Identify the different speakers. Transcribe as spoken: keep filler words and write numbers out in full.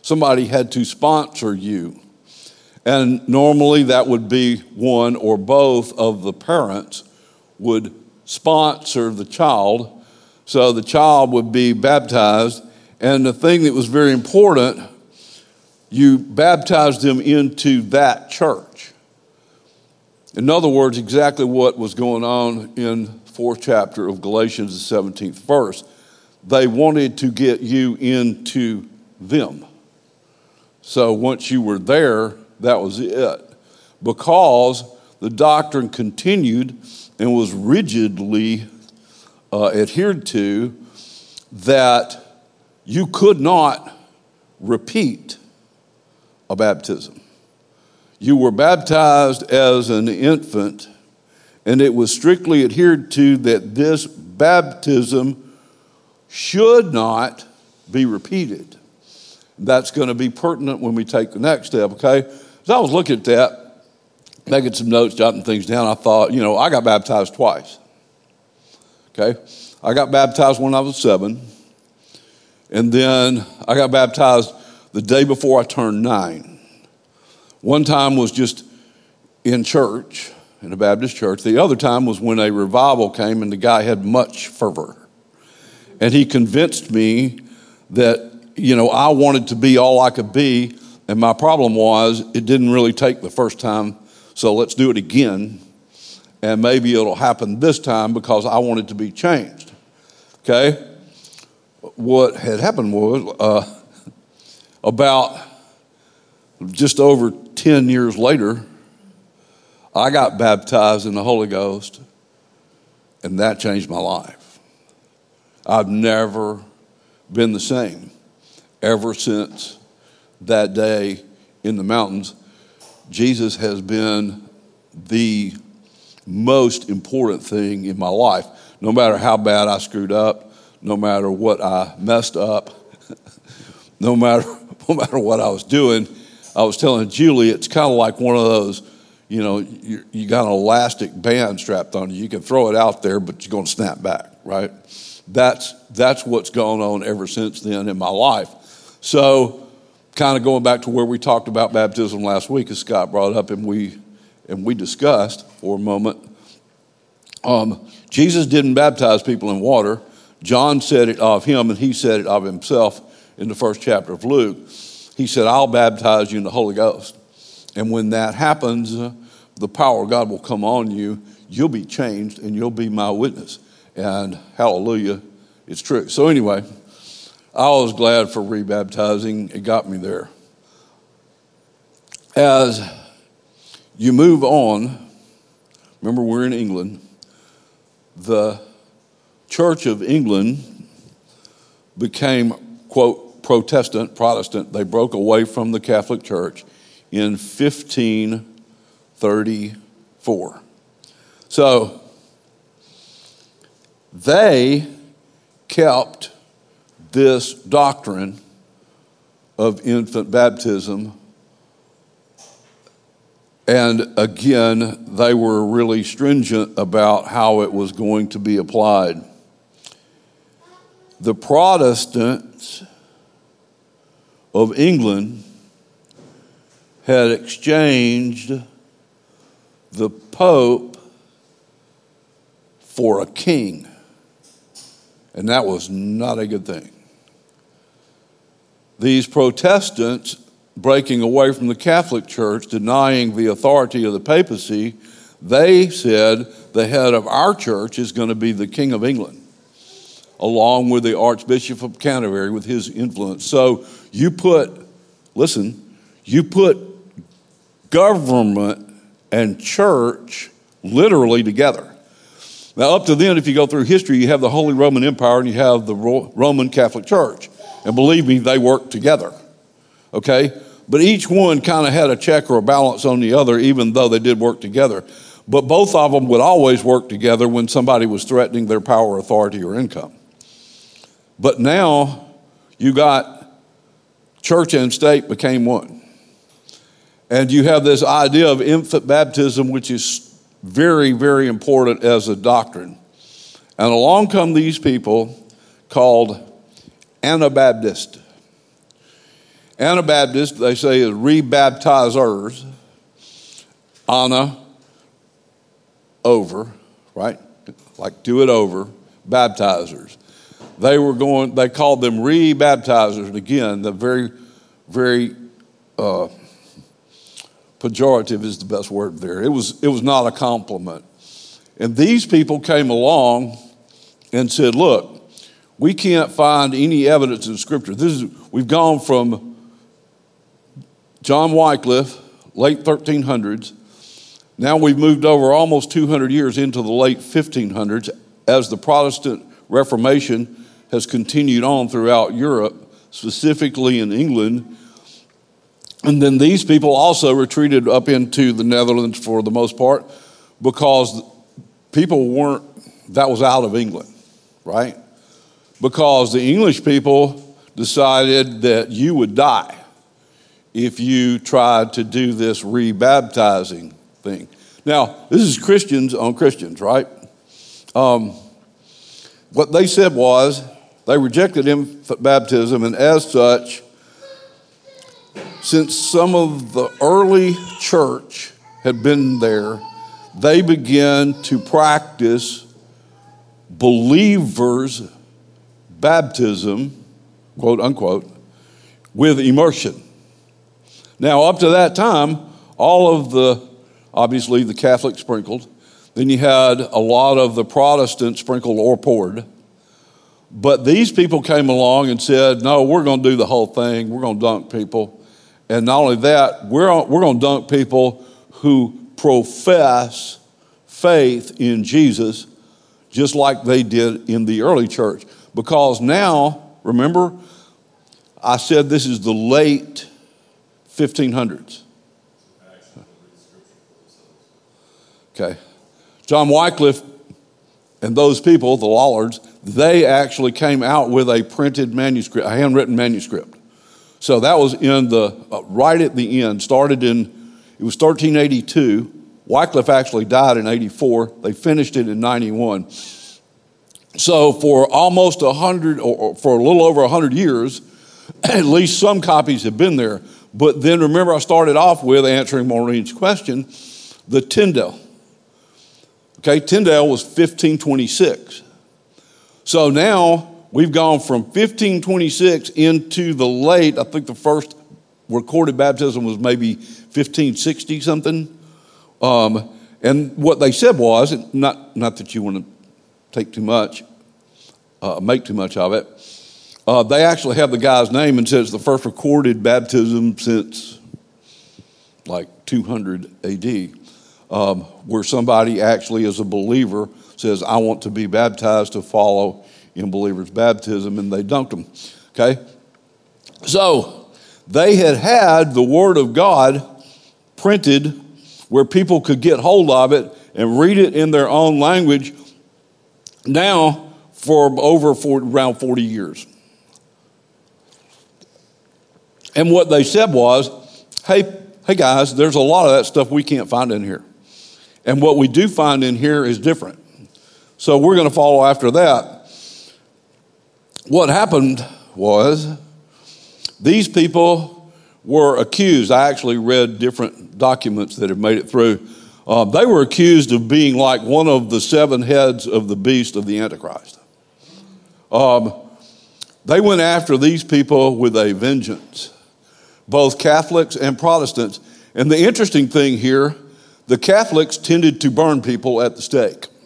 Speaker 1: somebody had to sponsor you. And normally that would be one or both of the parents would sponsor the child. So the child would be baptized. And the thing that was very important, you baptized them into that church. In other words, exactly what was going on in fourth chapter of Galatians, the seventeenth verse. They wanted to get you into them. So once you were there, that was it. Because the doctrine continued and was rigidly uh, adhered to, that you could not repeat a baptism. You were baptized as an infant, and it was strictly adhered to that this baptism should not be repeated. That's going to be pertinent when we take the next step, okay? So I was looking at that, making some notes, jotting things down. I thought, you know, I got baptized twice, okay? I got baptized when I was seven, and then I got baptized the day before I turned nine. One time was just in church, in a Baptist church. The other time was when a revival came and the guy had much fervor. And he convinced me that, you know, I wanted to be all I could be. And my problem was it didn't really take the first time. So let's do it again. And maybe it'll happen this time because I wanted to be changed. Okay? What had happened was uh, about just over ten years later, I got baptized in the Holy Ghost, and that changed my life. I've never been the same ever since that day in the mountains. Jesus has been the most important thing in my life. No matter how bad I screwed up, no matter what I messed up, no matter no matter what I was doing, I was telling Julie, it's kind of like one of those, you know, you, you got an elastic band strapped on you. You can throw it out there, but you're going to snap back, right? That's that's what's gone on ever since then in my life. So kind of going back to where we talked about baptism last week, as Scott brought up and we and we discussed for a moment, um, Jesus didn't baptize people in water. John said it of him, and he said it of himself in the first chapter of Luke. He said, I'll baptize you in the Holy Ghost. And when that happens, uh, the power of God will come on you. You'll be changed, and you'll be my witness. And hallelujah, it's true. So anyway, I was glad for rebaptizing. It got me there. As you move on, remember we're in England, the Church of England became, quote, Protestant, Protestant. They broke away from the Catholic Church in fifteen thirty-four. So they kept this doctrine of infant baptism. And again, they were really stringent about how it was going to be applied. The Protestants of England had exchanged the Pope for a king. And that was not a good thing. These Protestants, breaking away from the Catholic Church, denying the authority of the papacy, they said the head of our church is going to be the King of England, along with the Archbishop of Canterbury with his influence. So you put, listen, you put government and church literally together. Now, up to then, if you go through history, you have the Holy Roman Empire and you have the Roman Catholic Church. And believe me, they work together, okay? But each one kind of had a check or a balance on the other, even though they did work together. But both of them would always work together when somebody was threatening their power, authority, or income. But now you got church and state became one. And you have this idea of infant baptism, which is very, very important as a doctrine. And along come these people called Anabaptists. Anabaptist, they say, is rebaptizers. Ana, over, right? Like do it over, baptizers. They were going, they called them rebaptizers. Again, the very, very uh, pejorative is the best word there. It was, it was not a compliment. And these people came along and said, look, we can't find any evidence in Scripture. This is, we've gone from John Wycliffe, late thirteen hundreds. Now we've moved over almost two hundred years into the late fifteen hundreds as the Protestant Reformation has continued on throughout Europe, specifically in England. And then these people also retreated up into the Netherlands for the most part because people weren't, that was out of England, right? Because the English people decided that you would die if you tried to do this rebaptizing thing. Now, this is Christians on Christians, right? Um, what they said was they rejected infant baptism, and as such, since some of the early church had been there, they began to practice believers' baptism, quote unquote, with immersion. Now, up to that time, all of the, obviously the Catholic sprinkled, then you had a lot of the Protestant sprinkled or poured. But these people came along and said, no, we're going to do the whole thing. We're going to dunk people. And not only that, we're, we're going to dunk people who profess faith in Jesus, just like they did in the early church. Because now, remember, I said this is the late fifteen hundreds. Okay. John Wycliffe and those people, the Lollards, they actually came out with a printed manuscript, a handwritten manuscript. So that was in the, uh, right at the end, started in, it was thirteen eighty-two. Wycliffe actually died in eighty-four. They finished it in ninety-one. So for almost a hundred, or for a little over a hundred years, at least some copies have been there. But then remember, I started off with answering Maureen's question, the Tyndale. Okay, Tyndale was fifteen twenty-six. So now we've gone from fifteen twenty-six into the late, I think the first recorded baptism was maybe fifteen sixty something. Um, and what they said was, not, not that you want to take too much, uh, make too much of it, uh, they actually have the guy's name and says the first recorded baptism since like two hundred A D, um, where somebody actually as a believer says, I want to be baptized to follow in believers' baptism, and they dunked them, okay? So they had had the Word of God printed where people could get hold of it and read it in their own language now for over for around forty years. And what they said was, hey, hey guys, there's a lot of that stuff we can't find in here. And what we do find in here is different. So we're going to follow after that. What happened was these people were accused. I actually read different documents that have made it through. Uh, they were accused of being like one of the seven heads of the beast of the Antichrist. Um, they went after these people with a vengeance, both Catholics and Protestants. And the interesting thing here, the Catholics tended to burn people at the stake.